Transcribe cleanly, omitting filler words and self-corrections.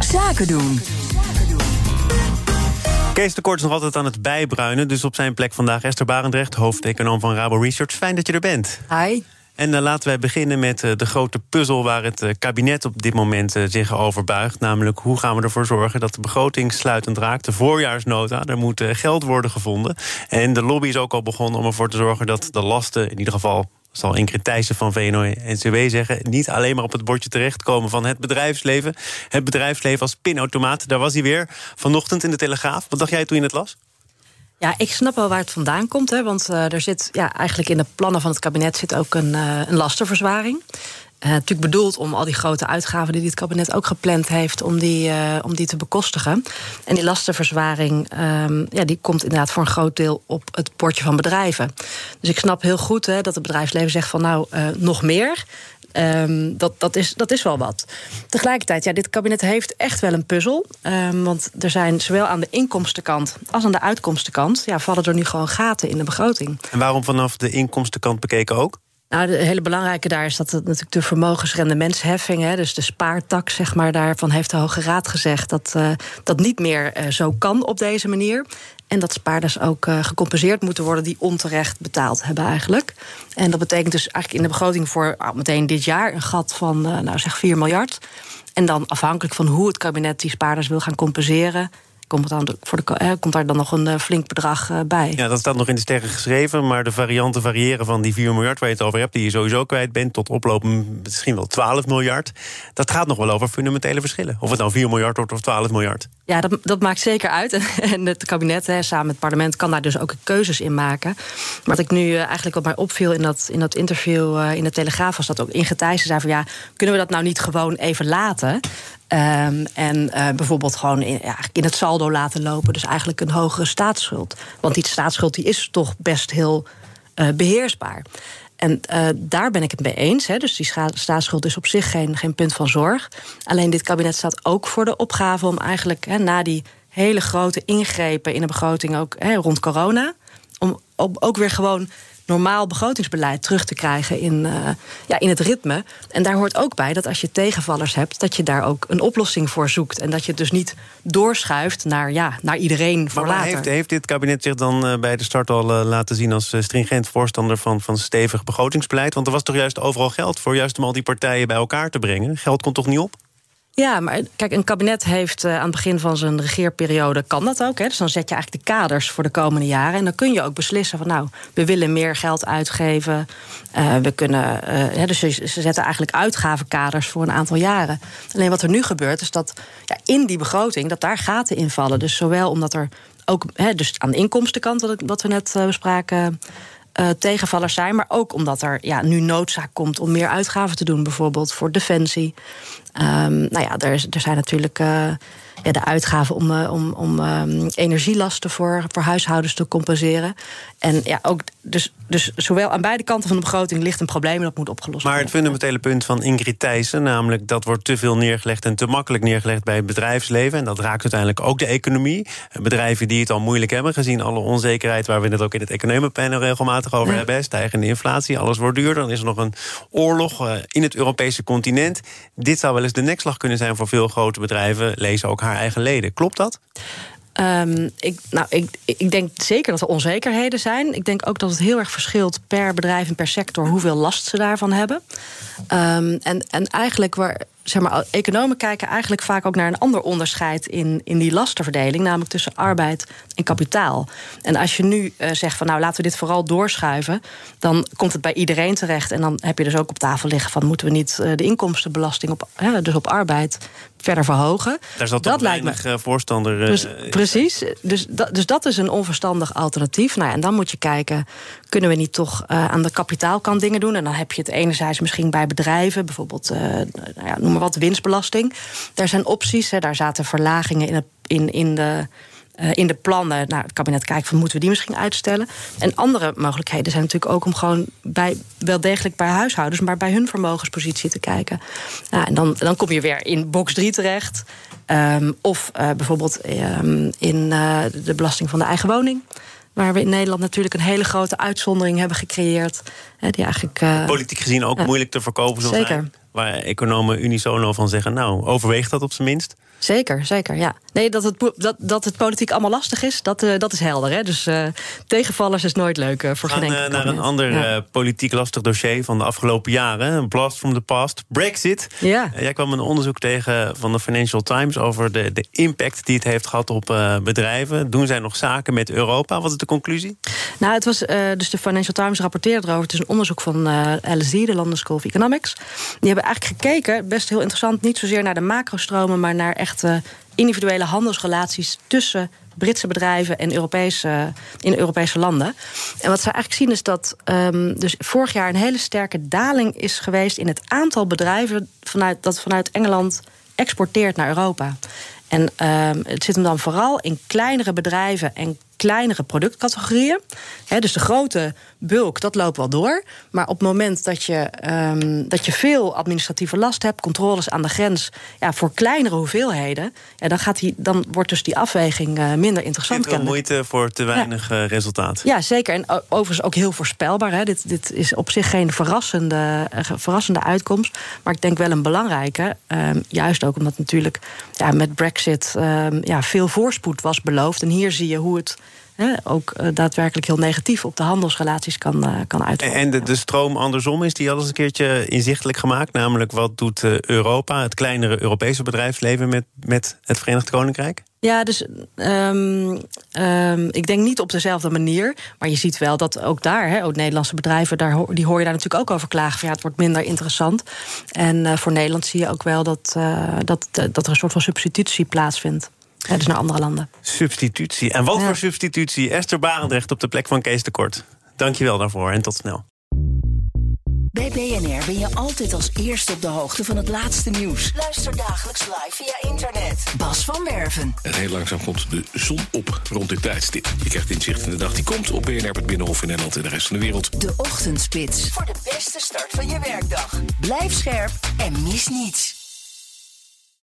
Zaken doen. Kees de Kort is nog altijd aan het bijbruinen, dus op zijn plek vandaag Esther Barendrecht, hoofdeconoom van Rabo Research. Fijn dat je er bent. Hi. En laten wij beginnen met de grote puzzel waar het kabinet op dit moment zich over buigt. Namelijk, hoe gaan we ervoor zorgen dat de begroting sluitend raakt? De voorjaarsnota, er moet geld worden gevonden. En de lobby is ook al begonnen om ervoor te zorgen dat de lasten, in ieder geval zal Ingrid Thijssen van VNO-NCW zeggen, niet alleen maar op het bordje terechtkomen van het bedrijfsleven. Het bedrijfsleven als pinautomaat, daar was hij weer vanochtend in de Telegraaf. Wat dacht jij toen je het las? Ja, ik snap wel waar het vandaan komt. Hè, want er zit eigenlijk in de plannen van het kabinet zit ook een lastenverzwaring. Natuurlijk bedoeld om al die grote uitgaven die het kabinet ook gepland heeft, om die te bekostigen. En die lastenverzwaring die komt inderdaad voor een groot deel op het bordje van bedrijven. Dus ik snap heel goed dat het bedrijfsleven zegt van nog meer. Dat is wel wat. Tegelijkertijd, dit kabinet heeft echt wel een puzzel. Want er zijn zowel aan de inkomstenkant als aan de uitkomstenkant vallen er nu gewoon gaten in de begroting. En waarom vanaf de inkomstenkant bekeken ook? Nou, de hele belangrijke daar is dat het natuurlijk de vermogensrendementsheffing, dus de spaartak, zeg maar, daarvan heeft de Hoge Raad gezegd dat dat niet meer zo kan op deze manier. En dat spaarders ook gecompenseerd moeten worden die onterecht betaald hebben eigenlijk. En dat betekent dus eigenlijk in de begroting voor meteen dit jaar een gat van zeg 4 miljard. En dan afhankelijk van hoe het kabinet die spaarders wil gaan compenseren, komt daar dan nog een flink bedrag bij. Ja, dat staat nog in de sterren geschreven, maar de varianten variëren van die 4 miljard waar je het over hebt, die je sowieso kwijt bent, tot oplopen misschien wel 12 miljard. Dat gaat nog wel over fundamentele verschillen. Of het nou 4 miljard wordt of 12 miljard. Ja, dat maakt zeker uit. En het kabinet, samen met het parlement, kan daar dus ook keuzes in maken. Maar wat ik nu eigenlijk wat mij opviel in dat interview in de Telegraaf, was dat ook Ingrid Thijssen zei van kunnen we dat nou niet gewoon even laten? En bijvoorbeeld gewoon in het saldo laten lopen. Dus eigenlijk een hogere staatsschuld. Want die staatsschuld die is toch best heel beheersbaar. En daar ben ik het mee eens. Dus die staatsschuld is op zich geen punt van zorg. Alleen dit kabinet staat ook voor de opgave om eigenlijk na die hele grote ingrepen in de begroting, ook rond corona, om ook weer gewoon normaal begrotingsbeleid terug te krijgen in het ritme. En daar hoort ook bij dat als je tegenvallers hebt, dat je daar ook een oplossing voor zoekt. En dat je het dus niet doorschuift naar iedereen voor later. Heeft dit kabinet zich dan bij de start al laten zien als stringent voorstander van stevig begrotingsbeleid? Want er was toch juist overal geld voor, juist om al die partijen bij elkaar te brengen? Geld komt toch niet op? Ja, maar kijk, een kabinet heeft aan het begin van zijn regeerperiode kan dat ook. Dus dan zet je eigenlijk de kaders voor de komende jaren. En dan kun je ook beslissen van we willen meer geld uitgeven. We kunnen, dus ze zetten eigenlijk uitgavenkaders voor een aantal jaren. Alleen wat er nu gebeurt is dat in die begroting dat daar gaten in vallen. Dus zowel omdat er ook dus aan de inkomstenkant, wat we net bespraken, tegenvallers zijn, maar ook omdat er nu noodzaak komt om meer uitgaven te doen, bijvoorbeeld voor defensie. Er zijn natuurlijk de uitgaven om energielasten voor huishoudens te compenseren. En ook dus zowel aan beide kanten van de begroting ligt een probleem en dat moet opgelost worden. Maar het fundamentele punt van Ingrid Thijssen, namelijk dat wordt te veel neergelegd en te makkelijk neergelegd bij het bedrijfsleven. En dat raakt uiteindelijk ook de economie. Bedrijven die het al moeilijk hebben, gezien alle onzekerheid waar we het ook in het economiepanel regelmatig over hebben. Stijgende inflatie, alles wordt duurder. Dan is er nog een oorlog in het Europese continent. Dit zou wel eens de nekslag kunnen zijn voor veel grote bedrijven, lezen ook haar eigen leden. Klopt dat? Ik denk zeker dat er onzekerheden zijn. Ik denk ook dat het heel erg verschilt per bedrijf en per sector hoeveel last ze daarvan hebben. En eigenlijk economen kijken eigenlijk vaak ook naar een ander onderscheid in die lastenverdeling, namelijk tussen arbeid en kapitaal. En als je nu zegt van laten we dit vooral doorschuiven, dan komt het bij iedereen terecht. En dan heb je dus ook op tafel liggen van moeten we niet de inkomstenbelasting op arbeid verder verhogen. Daar zat toch weinig voorstander. Precies. Dus dat is een onverstandig alternatief. En dan moet je kijken, kunnen we niet toch aan de kapitaalkant dingen doen? En dan heb je het enerzijds misschien bij bedrijven, bijvoorbeeld noem maar wat, winstbelasting. Daar zijn opties. Daar zaten verlagingen in de plannen. Het kabinet kijkt van moeten we die misschien uitstellen. En andere mogelijkheden zijn natuurlijk ook om gewoon wel degelijk bij huishoudens, maar bij hun vermogenspositie te kijken. En dan kom je weer in box 3 terecht. Of bijvoorbeeld in de belasting van de eigen woning, waar we in Nederland natuurlijk een hele grote uitzondering hebben gecreëerd. Die eigenlijk politiek gezien ook moeilijk te verkopen zal zeker zijn. Ja. Waar economen unisono van zeggen, nou, overweeg dat op zijn minst. Zeker, ja. Nee, dat het politiek allemaal lastig is, dat is helder. Hè? Dus tegenvallers is nooit leuk voor geen enkel kabinet. Naar een ander politiek lastig dossier van de afgelopen jaren. Een blast from the past. Brexit. Ja. Jij kwam een onderzoek tegen van de Financial Times over de impact die het heeft gehad op bedrijven. Doen zij nog zaken met Europa? Wat is de conclusie? Nou, het was dus de Financial Times rapporteerde erover. Het is een onderzoek van LSE, de London School of Economics. Die hebben eigenlijk gekeken, best heel interessant, niet zozeer naar de macrostromen, maar naar echt individuele handelsrelaties tussen Britse bedrijven en in Europese landen. En wat ze eigenlijk zien is dat dus vorig jaar een hele sterke daling is geweest in het aantal bedrijven dat vanuit Engeland exporteert naar Europa. En het zit hem dan vooral in kleinere bedrijven en kleinere productcategorieën. Dus de grote bulk, dat loopt wel door. Maar op het moment dat je veel administratieve last hebt, controles aan de grens, voor kleinere hoeveelheden, dan wordt dus die afweging minder interessant. Veel moeite voor te weinig resultaat. Ja, zeker. En overigens ook heel voorspelbaar. Hè. Dit is op zich geen verrassende uitkomst. Maar ik denk wel een belangrijke. Juist ook omdat natuurlijk met Brexit veel voorspoed was beloofd. En hier zie je hoe het ook daadwerkelijk heel negatief op de handelsrelaties kan uitvallen. En de stroom andersom, is die al eens een keertje inzichtelijk gemaakt? Namelijk, wat doet Europa, het kleinere Europese bedrijfsleven met het Verenigd Koninkrijk? Ja, dus ik denk niet op dezelfde manier. Maar je ziet wel dat ook daar, ook Nederlandse bedrijven, die hoor je daar natuurlijk ook over klagen. Van, het wordt minder interessant. En voor Nederland zie je ook wel dat er een soort van substitutie plaatsvindt. Dus naar andere landen. Substitutie. En wat voor substitutie? Esther Barendrecht op de plek van Kees de Kort. Dank je wel daarvoor en tot snel. Bij BNR ben je altijd als eerste op de hoogte van het laatste nieuws. Luister dagelijks live via internet. Bas van Werven. En heel langzaam komt de zon op rond dit tijdstip. Je krijgt inzicht in de dag die komt op BNR, het Binnenhof in Nederland en de rest van de wereld. De Ochtendspits. Voor de beste start van je werkdag. Blijf scherp en mis niets.